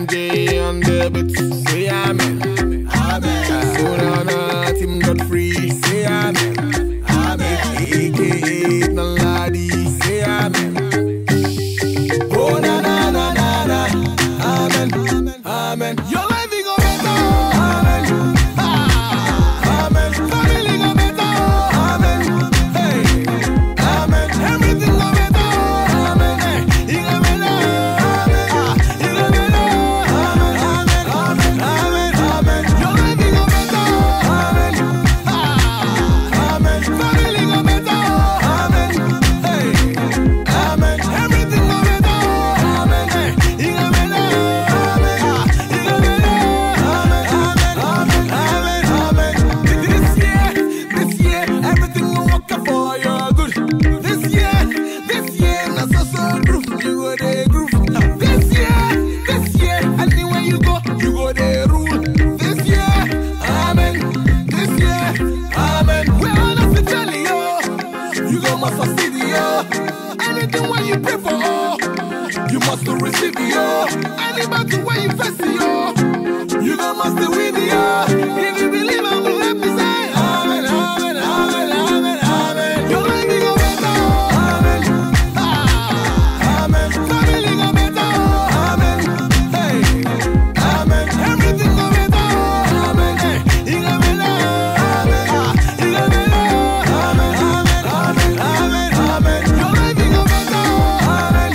J on the beats, say amen. Amen. So now Tim Godfrey, say amen. Amen. AKA Naladi, say amen. Oh na na na na na, amen, amen. Your life is gonna better, amen. Amen. Family gonna better, amen. Hey, amen. Everything gonna better, amen. Hey, you gonna better, amen. You gonna better, amen, amen, amen, amen, amen. Your life is gonna better, amen. Amen. Family gonna better, amen. Hey, amen. Everything gonna better, amen. Hey, you gonna better, amen. You gonna better, amen, amen, amen, amen. This year, everything will work out for your good. This year, not so groove, you go there groove. This year, anywhere you go there rule. This year, amen. This year, amen. We're honest to tell you, you go must succeed, yo. Anything what you pray for, you must receive, yo. Any battle where you face, yo, you go must win, yo. If you believe, I'm gonna let me say, amen, amen, amen, amen, amen. Your life is gonna better, amen. Amen. Family gonna better, amen. Hey, amen. Everything gonna better, amen. Hey, you gonna better, amen. You gonna better, amen, amen, amen, amen, amen. Your life is gonna better, amen.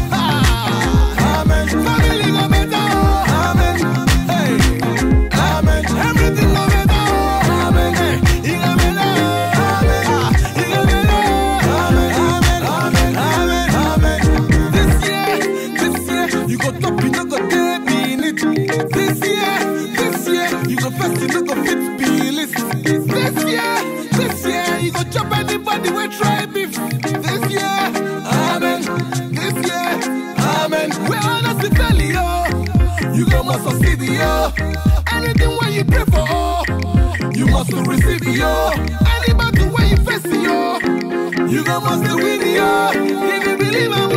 Amen. Family gonna better, amen. Hey, amen. Everything gonna better, amen. Hey, you gonna better, amen. You gonna better, amen, amen, amen, amen. This year, you go top, you no go there, be in it. This year, you go first, you no go fit, be list. This year, you go chop anybody we try beef. This year, amen. This year, amen. We're honest to tell you, you go must succeed, yo. Anything when you pray for, you must receive, yo. Any battle when you face, yo, you go must win, yo. If you believe,